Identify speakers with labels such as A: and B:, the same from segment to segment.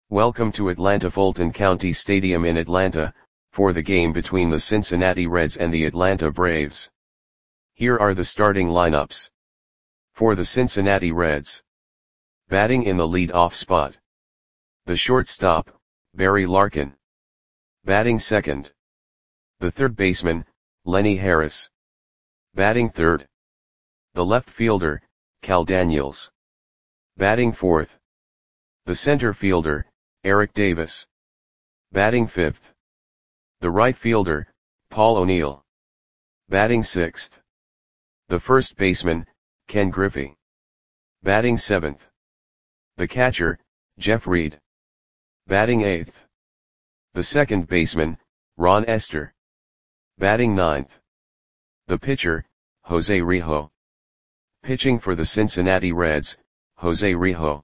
A: Welcome to Atlanta Fulton County Stadium in Atlanta, for the game between the Cincinnati Reds and the Atlanta Braves. Here are the starting lineups. For the Cincinnati Reds. Batting in the lead-off spot. The shortstop, Barry Larkin. Batting second. The third baseman, Lenny Harris. Batting third. The left fielder, Cal Daniels. Batting fourth. The center fielder, Eric Davis. Batting fifth. The right fielder, Paul O'Neill. Batting sixth. The first baseman, Ken Griffey. Batting seventh. The catcher, Jeff Reed. Batting eighth. The second baseman, Ron Estes. Batting ninth. The pitcher, Jose Rijo. Pitching for the Cincinnati Reds, Jose Rijo.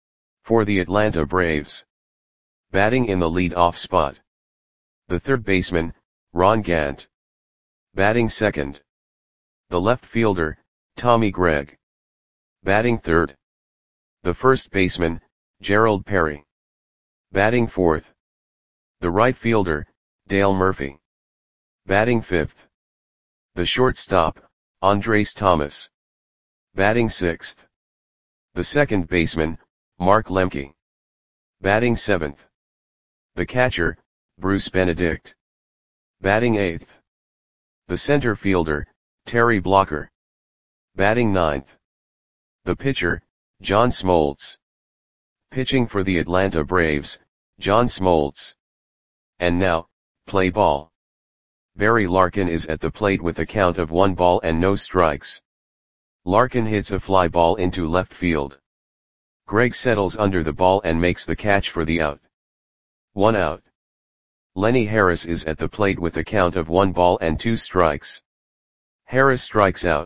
A: For the Atlanta Braves. Batting in the lead-off spot. The third baseman, Ron Gant. Batting second. The left fielder, Tommy Gregg. Batting third. The first baseman, Gerald Perry. Batting fourth. The right fielder, Dale Murphy. Batting fifth. The shortstop, Andres Thomas. Batting sixth. The second baseman, Mark Lemke. Batting seventh. The catcher, Bruce Benedict. Batting eighth. The center fielder, Terry Blocker. Batting ninth. The pitcher, John Smoltz. Pitching for the Atlanta Braves, John Smoltz. And now, play ball. Barry Larkin is at the plate with a count of 1 ball and no strikes. Larkin hits a fly ball into left field. Gregg settles under the ball and makes the catch for the out. 1 out. Lenny Harris is at the plate with a count of 1 ball and 2 strikes. Harris strikes out.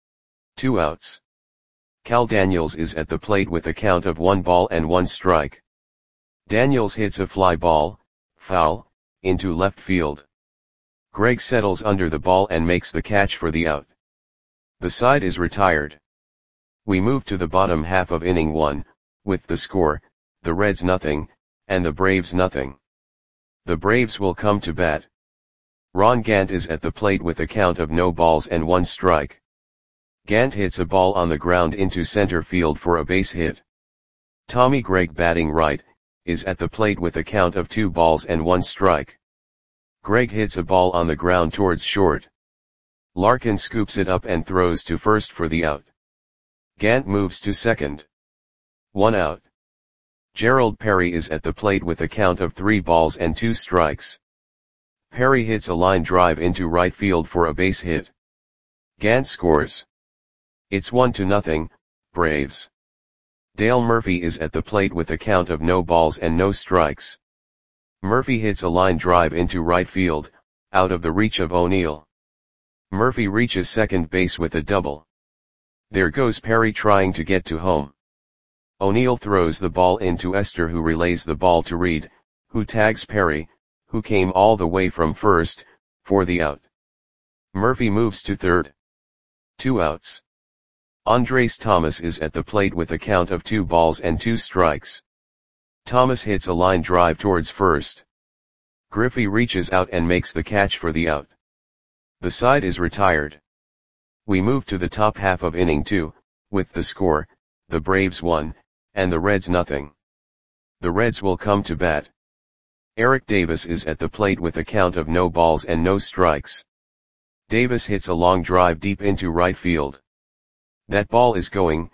A: 2 outs. Cal Daniels is at the plate with a count of 1 ball and 1 strike. Daniels hits a fly ball, foul, into left field. Gregg settles under the ball and makes the catch for the out. The side is retired. We move to the bottom half of inning 1, with the score, the Reds nothing, and the Braves nothing. The Braves will come to bat. Ron Gant is at the plate with a count of no balls and 1 strike. Gant hits a ball on the ground into center field for a base hit. Tommy Gregg, batting right, is at the plate with a count of 2 balls and 1 strike. Gregg hits a ball on the ground towards short. Larkin scoops it up and throws to first for the out. Gant moves to second. 1 out. Gerald Perry is at the plate with a count of 3 balls and 2 strikes. Perry hits a line drive into right field for a base hit. Gant scores. It's 1-0, Braves. Dale Murphy is at the plate with a count of no balls and no strikes. Murphy hits a line drive into right field, out of the reach of O'Neill. Murphy reaches second base with a double. There goes Perry trying to get to home. O'Neill throws the ball into Estes, who relays the ball to Reed, who tags Perry, who came all the way from first, for the out. Murphy moves to third. 2 outs. Andres Thomas is at the plate with a count of 2 balls and 2 strikes. Thomas hits a line drive towards first. Griffey reaches out and makes the catch for the out. The side is retired. We move to the top half of inning 2, with the score, the Braves 1, and the Reds nothing. The Reds will come to bat. Eric Davis is at the plate with a count of no balls and no strikes. Davis hits a long drive deep into right field. That ball is gone.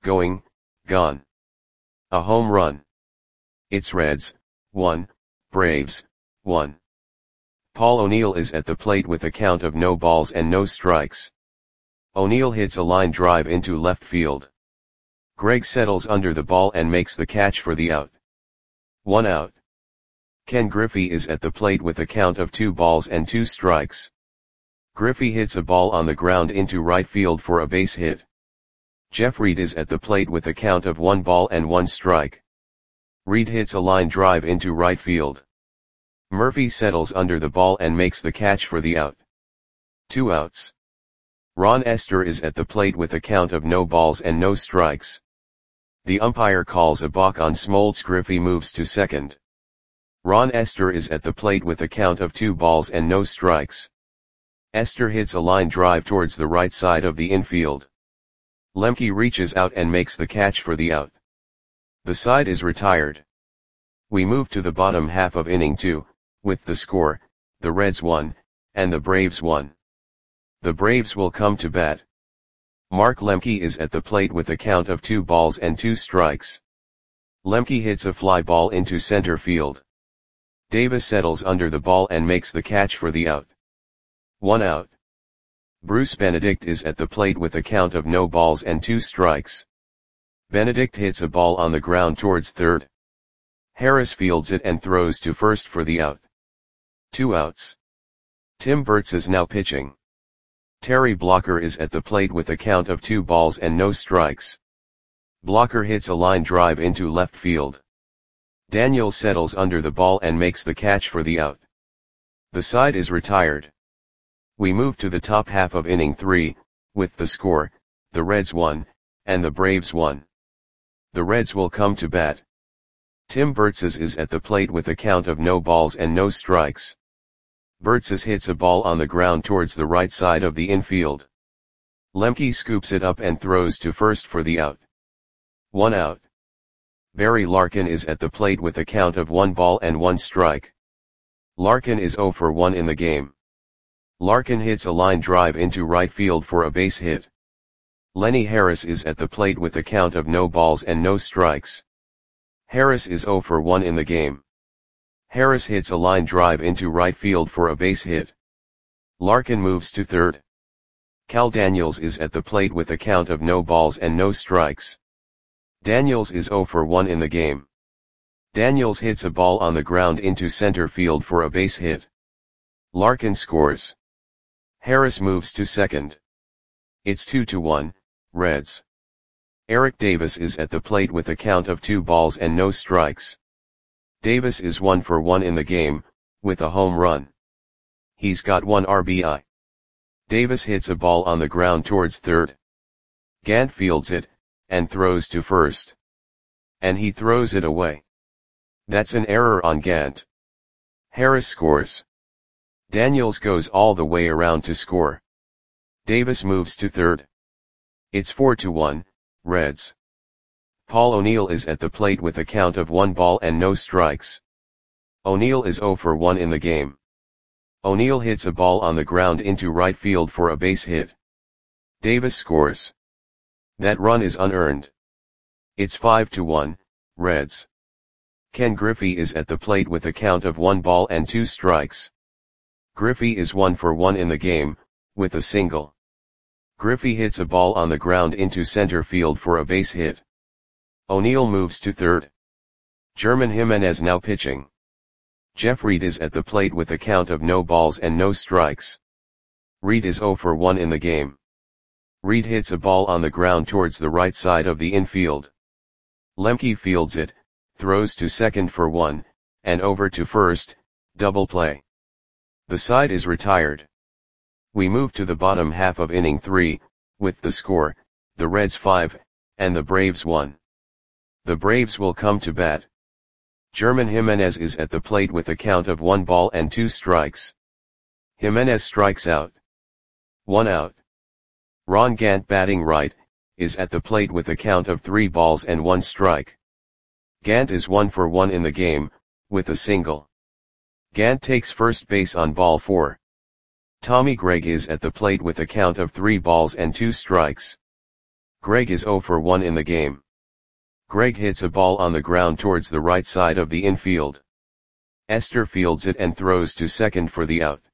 A: A home run. It's Reds 1, Braves 1. Paul O'Neill is at the plate with a count of no balls and no strikes. O'Neill hits a line drive into left field. Gregg settles under the ball and makes the catch for the out. 1 out. Ken Griffey is at the plate with a count of 2 balls and 2 strikes. Griffey hits a ball on the ground into right field for a base hit. Jeff Reed is at the plate with a count of 1 ball and 1 strike. Reed hits a line drive into right field. Murphy settles under the ball and makes the catch for the out. 2 outs. Ron Estes is at the plate with a count of no balls and no strikes. The umpire calls a balk on Smoltz. Griffey moves to second. Ron Esther is at the plate with a count of 2 balls and no strikes. Esther hits a line drive towards the right side of the infield. Lemke reaches out and makes the catch for the out. The side is retired. We move to the bottom half of inning 2, with the score, the Reds won, and the Braves won. The Braves will come to bat. Mark Lemke is at the plate with a count of 2 balls and 2 strikes. Lemke hits a fly ball into center field. Davis settles under the ball and makes the catch for the out. 1 out. Bruce Benedict is at the plate with a count of no balls and 2 strikes. Benedict hits a ball on the ground towards third. Harris fields it and throws to first for the out. 2 outs. Tim Burtz is now pitching. Terry Blocker is at the plate with a count of 2 balls and no strikes. Blocker hits a line drive into left field. Daniels settles under the ball and makes the catch for the out. The side is retired. We move to the top half of inning 3, with the score, the Reds won, and the Braves won. The Reds will come to bat. Tim Burtzes is at the plate with a count of no balls and no strikes. Burtzes hits a ball on the ground towards the right side of the infield. Lemke scoops it up and throws to first for the out. 1 out. Barry Larkin is at the plate with a count of 1 ball and 1 strike. Larkin is 0 for 1 in the game. Larkin hits a line drive into right field for a base hit. Lenny Harris is at the plate with a count of no balls and no strikes. Harris is 0 for 1 in the game. Harris hits a line drive into right field for a base hit. Larkin moves to third. Cal Daniels is at the plate with a count of no balls and no strikes. Daniels is 0 for 1 in the game. Daniels hits a ball on the ground into center field for a base hit. Larkin scores. Harris moves to second. It's 2-1, Reds. Eric Davis is at the plate with a count of 2 balls and no strikes. Davis is 1 for 1 in the game, with a home run. He's got 1 RBI. Davis hits a ball on the ground towards third. Gant fields it, and throws to first. And he throws it away. That's an error on Gant. Harris scores. Daniels goes all the way around to score. Davis moves to third. It's 4-1, Reds. Paul O'Neill is at the plate with a count of 1 ball and no strikes. O'Neill is 0 for 1 in the game. O'Neill hits a ball on the ground into right field for a base hit. Davis scores. That run is unearned. It's 5-1, Reds. Ken Griffey is at the plate with a count of 1 ball and 2 strikes. Griffey is 1 for 1 in the game, with a single. Griffey hits a ball on the ground into center field for a base hit. O'Neill moves to third. German Jimenez now pitching. Jeff Reed is at the plate with a count of no balls and no strikes. Reed is 0 for 1 in the game. Reed hits a ball on the ground towards the right side of the infield. Lemke fields it, throws to second for 1, and over to first, double play. The side is retired. We move to the bottom half of inning 3, with the score, the Reds 5, and the Braves 1. The Braves will come to bat. German Jimenez is at the plate with a count of 1 ball and 2 strikes. Jimenez strikes out. 1 out. Ron Gant batting right, is at the plate with a count of 3 balls and 1 strike. Gant is 1 for 1 in the game, with a single. Gant takes first base on ball 4. Tommy Gregg is at the plate with a count of 3 balls and 2 strikes. Gregg is 0 for 1 in the game. Gregg hits a ball on the ground towards the right side of the infield. Esther fields it and throws to second for the out.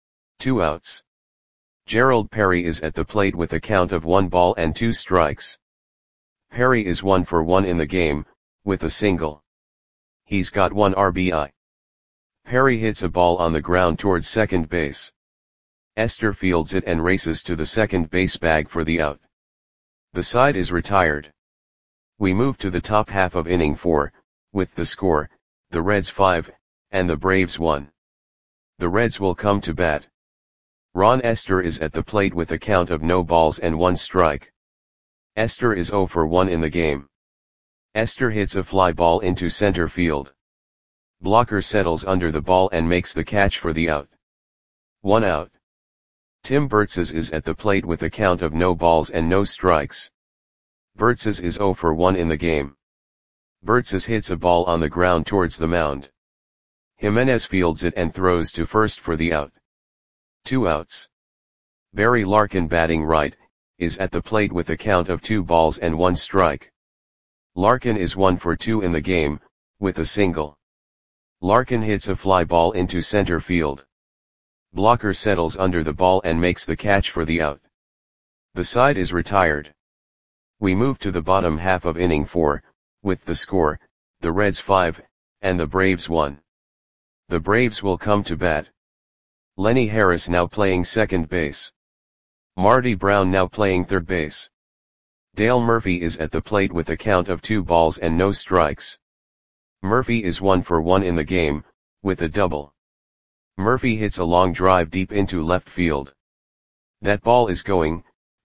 A: 2 outs. Gerald Perry is at the plate with a count of 1 ball and 2 strikes. Perry is 1 for 1 in the game, with a single. He's got 1 RBI. Perry hits a ball on the ground towards second base. Esther fields it and races to the second base bag for the out. The side is retired. We move to the top half of inning 4, with the score, the Reds 5, and the Braves 1. The Reds will come to bat. Ron Esther is at the plate with a count of no balls and 1 strike. Esther is 0 for 1 in the game. Esther hits a fly ball into center field. Blocker settles under the ball and makes the catch for the out. 1 out. Tim Burtzes is at the plate with a count of no balls and no strikes. Burtzes is 0 for 1 in the game. Burtzes hits a ball on the ground towards the mound. Jimenez fields it and throws to first for the out. 2 outs. Barry Larkin, batting right, is at the plate with a count of 2 balls and 1 strike. Larkin is 1 for 2 in the game, with a single. Larkin hits a fly ball into center field. Blocker settles under the ball and makes the catch for the out. The side is retired. We move to the bottom half of inning 4, with the score, the Reds 5, and the Braves 1. The Braves will come to bat. Lenny Harris now playing second base. Marty Brown now playing third base. Dale Murphy is at the plate with a count of 2 balls and no strikes. Murphy is 1 for 1 in the game, with a double. Murphy hits a long drive deep into left field. That ball is gone.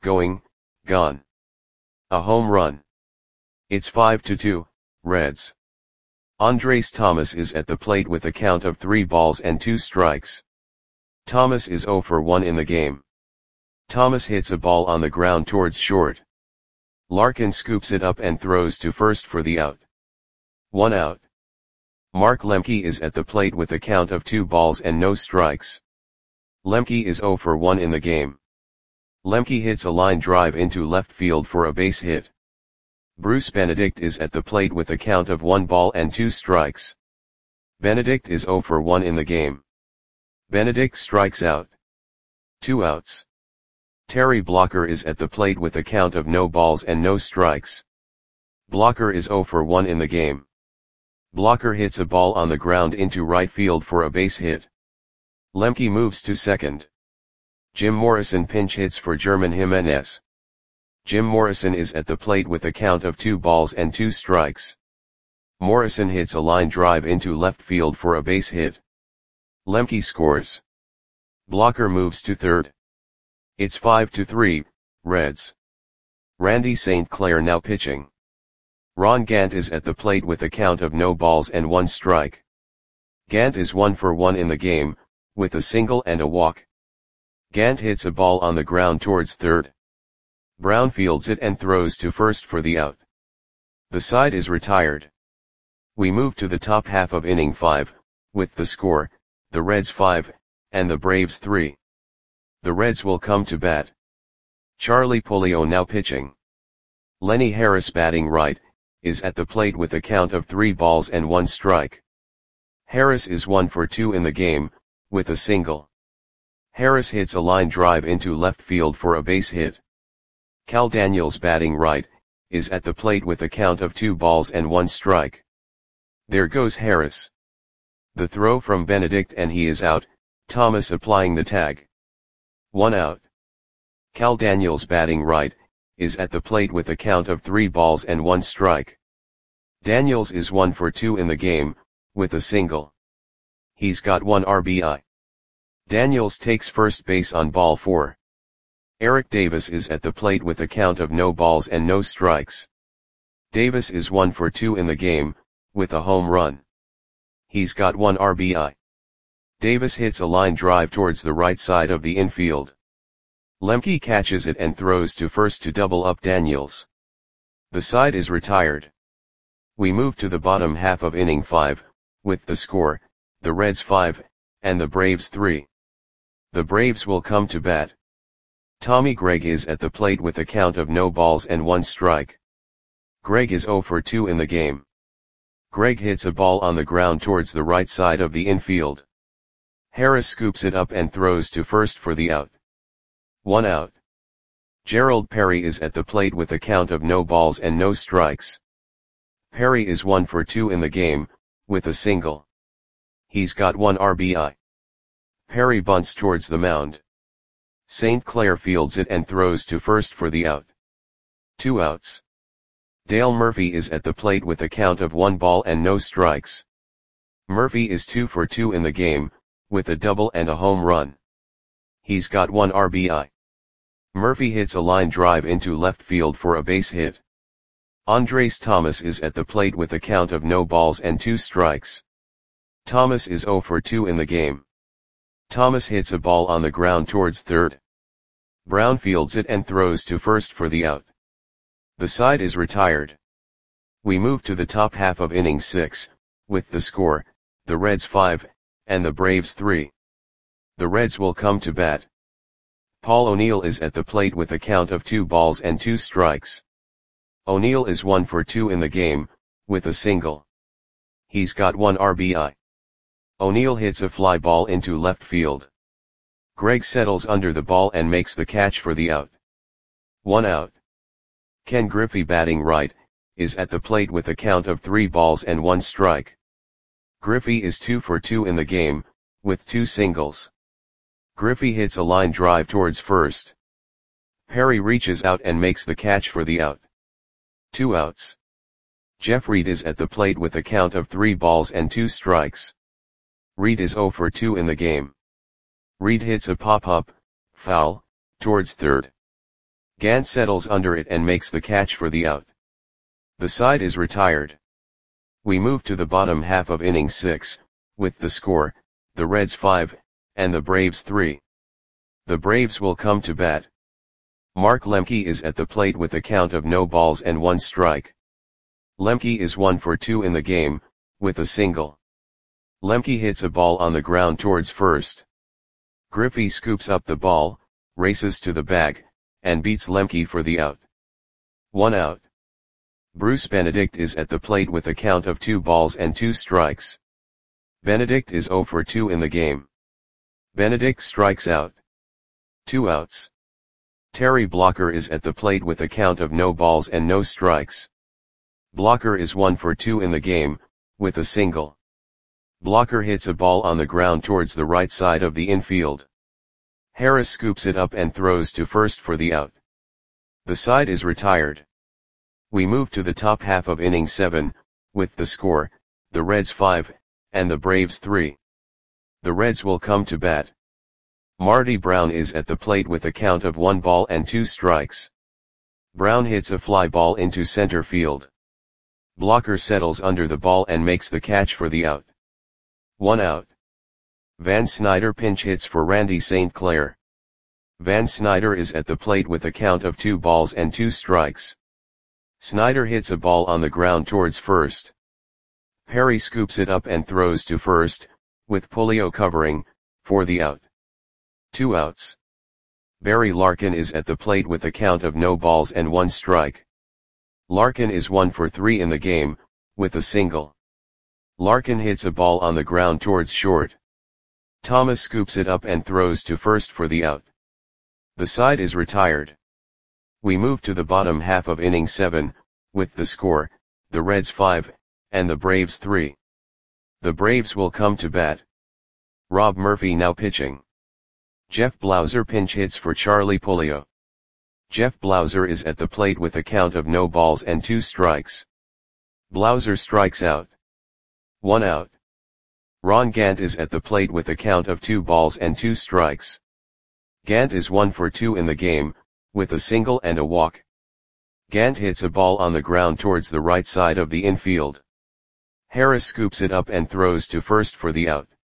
A: A home run. It's 5-2, Reds. Andres Thomas is at the plate with a count of 3 balls and 2 strikes. Thomas is 0 for 1 in the game. Thomas hits a ball on the ground towards short. Larkin scoops it up and throws to first for the out. 1 out. Mark Lemke is at the plate with a count of 2 balls and no strikes. Lemke is 0 for 1 in the game. Lemke hits a line drive into left field for a base hit. Bruce Benedict is at the plate with a count of 1 ball and 2 strikes. Benedict is 0 for 1 in the game. Benedict strikes out. 2 outs. Terry Blocker is at the plate with a count of no balls and no strikes. Blocker is 0 for 1 in the game. Blocker hits a ball on the ground into right field for a base hit. Lemke moves to second. Jim Morrison pinch hits for German Jimenez. Jim Morrison is at the plate with a count of 2 balls and 2 strikes. Morrison hits a line drive into left field for a base hit. Lemke scores. Blocker moves to third. It's 5-3, Reds. Randy St. Clair now pitching. Ron Gant is at the plate with a count of no balls and 1 strike. Gant is 1 for 1 in the game, with a single and a walk. Gant hits a ball on the ground towards third. Brown fields it and throws to first for the out. The side is retired. We move to the top half of inning 5, with the score, the Reds 5, and the Braves 3. The Reds will come to bat. Charlie Polio now pitching. Lenny Harris, batting right, is at the plate with a count of 3 balls and 1 strike. Harris is 1 for 2 in the game, with a single. Harris hits a line drive into left field for a base hit. Cal Daniels, batting right, is at the plate with a count of 2 balls and 1 strike. There goes Harris. The throw from Benedict and he is out, Thomas applying the tag. 1 out. Cal Daniels, batting right, is at the plate with a count of 3 balls and 1 strike. Daniels is 1 for 2 in the game, with a single. He's got 1 RBI. Daniels takes first base on ball 4. Eric Davis is at the plate with a count of no balls and no strikes. Davis is 1 for 2 in the game, with a home run. He's got 1 RBI. Davis hits a line drive towards the right side of the infield. Lemke catches it and throws to first to double up Daniels. The side is retired. We move to the bottom half of inning 5, with the score, the Reds 5, and the Braves 3. The Braves will come to bat. Tommy Gregg is at the plate with a count of no balls and 1 strike. Gregg is 0 for 2 in the game. Gregg hits a ball on the ground towards the right side of the infield. Harris scoops it up and throws to first for the out. 1 out. Gerald Perry is at the plate with a count of no balls and no strikes. Perry is 1 for 2 in the game, with a single. He's got 1 RBI. Perry bunts towards the mound. St. Clair fields it and throws to first for the out. 2 outs. Dale Murphy is at the plate with a count of 1 ball and no strikes. Murphy is 2 for 2 in the game, with a double and a home run. He's got 1 RBI. Murphy hits a line drive into left field for a base hit. Andres Thomas is at the plate with a count of no balls and 2 strikes. Thomas is 0 for 2 in the game. Thomas hits a ball on the ground towards third. Brown fields it and throws to first for the out. The side is retired. We move to the top half of inning 6, with the score, the Reds 5, and the Braves 3. The Reds will come to bat. Paul O'Neill is at the plate with a count of 2 balls and 2 strikes. O'Neill is 1 for 2 in the game, with a single. He's got 1 RBI. O'Neill hits a fly ball into left field. Greg settles under the ball and makes the catch for the out. 1 out. Ken Griffey, batting right, is at the plate with a count of 3 balls and 1 strike. Griffey is 2 for 2 in the game, with 2 singles. Griffey hits a line drive towards first. Perry reaches out and makes the catch for the out. 2 outs. Jeff Reed is at the plate with a count of 3 balls and 2 strikes. Reed is 0 for 2 in the game. Reed hits a pop-up, foul, towards third. Gant settles under it and makes the catch for the out. The side is retired. We move to the bottom half of inning 6, with the score, the Reds 5, and the Braves 3. The Braves will come to bat. Mark Lemke is at the plate with a count of no balls and 1 strike. Lemke is 1 for 2 in the game, with a single. Lemke hits a ball on the ground towards first. Griffey scoops up the ball, races to the bag, and beats Lemke for the out. 1 out. Bruce Benedict is at the plate with a count of 2 balls and 2 strikes. Benedict is 0 for 2 in the game. Benedict strikes out. 2 outs. Terry Blocker is at the plate with a count of no balls and no strikes. Blocker is 1 for 2 in the game, with a single. Blocker hits a ball on the ground towards the right side of the infield. Harris scoops it up and throws to first for the out. The side is retired. We move to the top half of inning 7, with the score, the Reds 5, and the Braves 3. The Reds will come to bat. Marty Brown is at the plate with a count of 1 ball and 2 strikes. Brown hits a fly ball into center field. Blocker settles under the ball and makes the catch for the out. 1 out. Van Snyder pinch hits for Randy St. Clair. Van Snyder is at the plate with a count of 2 balls and 2 strikes. Snyder hits a ball on the ground towards first. Perry scoops it up and throws to first, with Puleo covering, for the out. 2 outs. Barry Larkin is at the plate with a count of no balls and 1 strike. Larkin is 1 for 3 in the game, with a single. Larkin hits a ball on the ground towards short. Thomas scoops it up and throws to first for the out. The side is retired. We move to the bottom half of inning 7, with the score, the Reds 5, and the Braves 3. The Braves will come to bat. Rob Murphy now pitching. Jeff Blauser pinch hits for Charlie Puleo. Jeff Blauser is at the plate with a count of no balls and 2 strikes. Blauser strikes out. 1 out. Ron Gant is at the plate with a count of 2 balls and 2 strikes. Gant is 1 for 2 in the game, with a single and a walk. Gant hits a ball on the ground towards the right side of the infield. Harris scoops it up and throws to first for the out.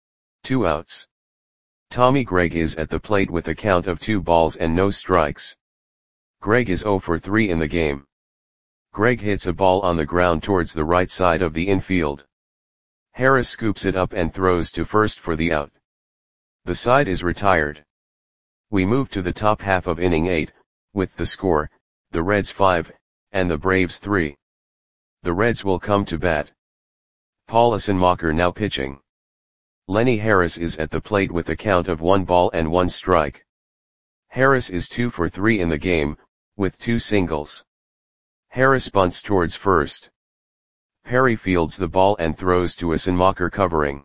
A: 2 outs. Tommy Gregg is at the plate with a count of 2 balls and no strikes. Gregg is 0 for 3 in the game. Gregg hits a ball on the ground towards the right side of the infield. Harris scoops it up and throws to first for the out. The side is retired. We move to the top half of inning 8, with the score, the Reds 5, and the Braves 3. The Reds will come to bat. Paul Assenmacher now pitching. Lenny Harris is at the plate with a count of 1 ball and 1 strike. Harris is 2 for 3 in the game, with 2 singles. Harris bunts towards first. Perry fields the ball and throws to Assenmacher covering.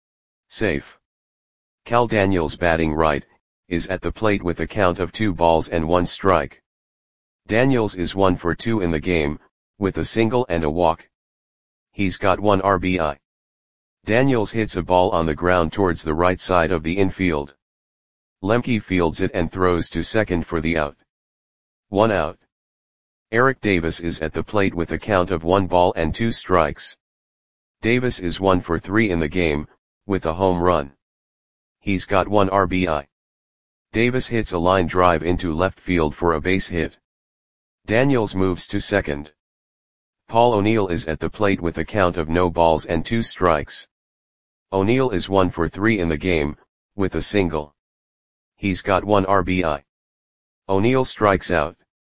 A: Safe. Cal Daniels batting right, is at the plate with a count of 2 balls and 1 strike. Daniels is 1 for 2 in the game, with a single and a walk. He's got 1 RBI. Daniels hits a ball on the ground towards the right side of the infield. Lemke fields it and throws to second for the out. 1 out. Eric Davis is at the plate with a count of 1 ball and 2 strikes. Davis is 1 for 3 in the game, with a home run. He's got 1 RBI. Davis hits a line drive into left field for a base hit. Daniels moves to second. Paul O'Neill is at the plate with a count of no balls and 2 strikes. O'Neill is 1 for 3 in the game, with a single. He's got 1 RBI. O'Neill strikes out.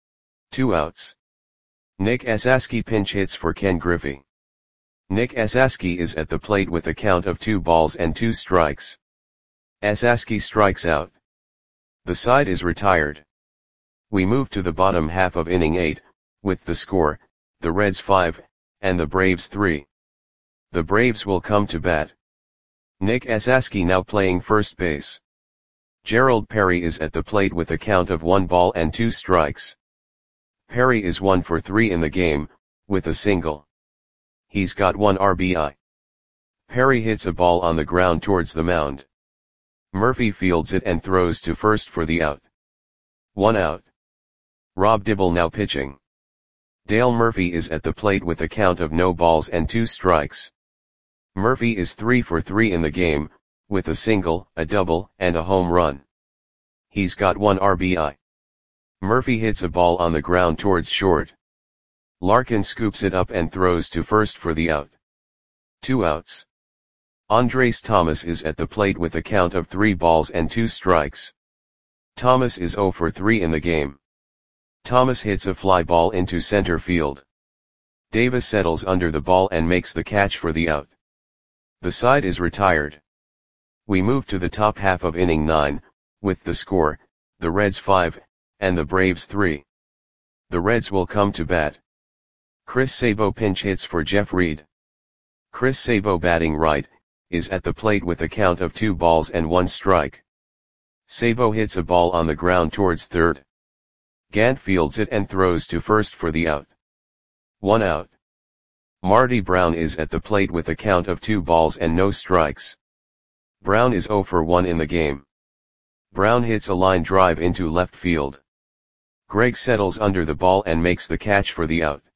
A: 2 outs. Nick Esasky pinch hits for Ken Griffey. Nick Esasky is at the plate with a count of 2 balls and 2 strikes. Esasky strikes out. The side is retired. We move to the bottom half of inning 8, with the score, the Reds 5, and the Braves 3. The Braves will come to bat. Nick Esasky now playing first base. Gerald Perry is at the plate with a count of 1 ball and 2 strikes. Perry is 1 for 3 in the game, with a single. He's got 1 RBI. Perry hits a ball on the ground towards the mound. Murphy fields it and throws to first for the out. 1 out. Rob Dibble now pitching. Dale Murphy is at the plate with a count of no balls and 2 strikes. Murphy is 3 for 3 in the game, with a single, a double, and a home run. He's got 1 RBI. Murphy hits a ball on the ground towards short. Larkin scoops it up and throws to first for the out. 2 outs. Andres Thomas is at the plate with a count of 3 balls and 2 strikes. Thomas is 0 for 3 in the game. Thomas hits a fly ball into center field. Davis settles under the ball and makes the catch for the out. The side is retired. We move to the top half of inning 9, with the score, the Reds 5, and the Braves 3. The Reds will come to bat. Chris Sabo pinch hits for Jeff Reed. Chris Sabo batting right, is at the plate with a count of 2 balls and 1 strike. Sabo hits a ball on the ground towards third. Gant fields it and throws to first for the out. 1 out. Marty Brown is at the plate with a count of 2 balls and no strikes. Brown is 0 for 1 in the game. Brown hits a line drive into left field. Greg settles under the ball and makes the catch for the out.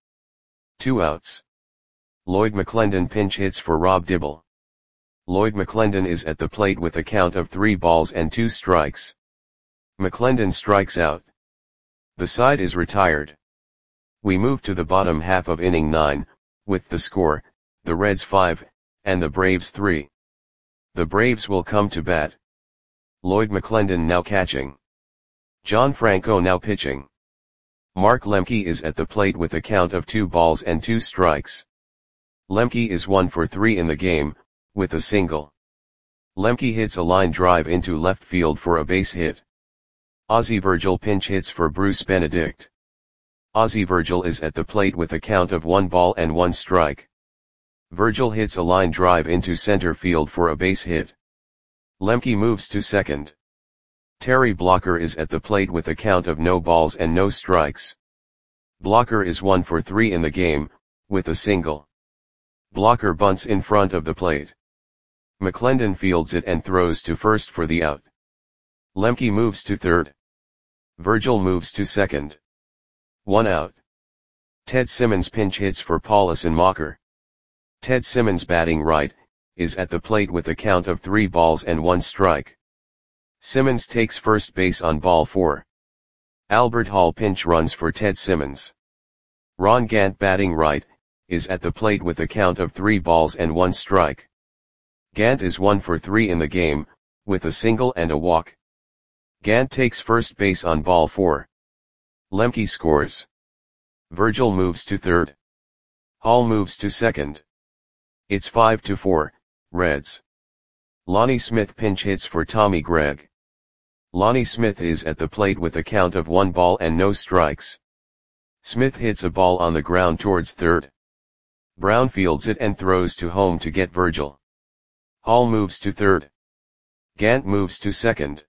A: 2 outs. Lloyd McClendon pinch hits for Rob Dibble. Lloyd McClendon is at the plate with a count of 3 balls and 2 strikes. McClendon strikes out. The side is retired. We move to the bottom half of inning 9, with the score, the Reds 5, and the Braves 3. The Braves will come to bat. Lloyd McClendon now catching. John Franco now pitching. Mark Lemke is at the plate with a count of 2 balls and 2 strikes. Lemke is 1 for 3 in the game, with a single. Lemke hits a line drive into left field for a base hit. Ozzie Virgil pinch hits for Bruce Benedict. Ozzie Virgil is at the plate with a count of 1 ball and 1 strike. Virgil hits a line drive into center field for a base hit. Lemke moves to second. Terry Blocker is at the plate with a count of no balls and no strikes. Blocker is 1 for 3 in the game, with a single. Blocker bunts in front of the plate. McClendon fields it and throws to first for the out. Lemke moves to third. Virgil moves to second. 1 out. Ted Simmons pinch hits for Paulison Mocker. Ted Simmons batting right, is at the plate with a count of 3 balls and 1 strike. Simmons takes first base on ball 4. Albert Hall pinch runs for Ted Simmons. Ron Gant batting right, is at the plate with a count of 3 balls and 1 strike. Gant is 1 for 3 in the game, with a single and a walk. Gant takes first base on ball 4. Lemke scores. Virgil moves to third. Hall moves to second. It's 5-4, Reds. Lonnie Smith pinch hits for Tommy Gregg. Lonnie Smith is at the plate with a count of 1 ball and no strikes. Smith hits a ball on the ground towards third. Brown fields it and throws to home to get Virgil. Hall moves to third. Gant moves to second.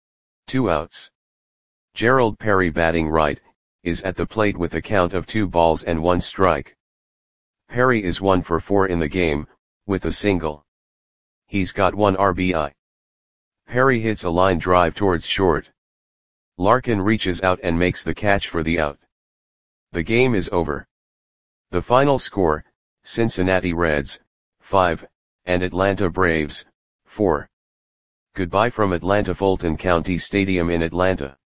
A: 2 outs. Gerald Perry batting right, is at the plate with a count of 2 balls and 1 strike. Perry is 1 for 4 in the game, with a single. He's got 1 RBI. Perry hits a line drive towards short. Larkin reaches out and makes the catch for the out. The game is over. The final score, Cincinnati Reds, 5, and Atlanta Braves, 4. Goodbye from Atlanta Fulton County Stadium in Atlanta.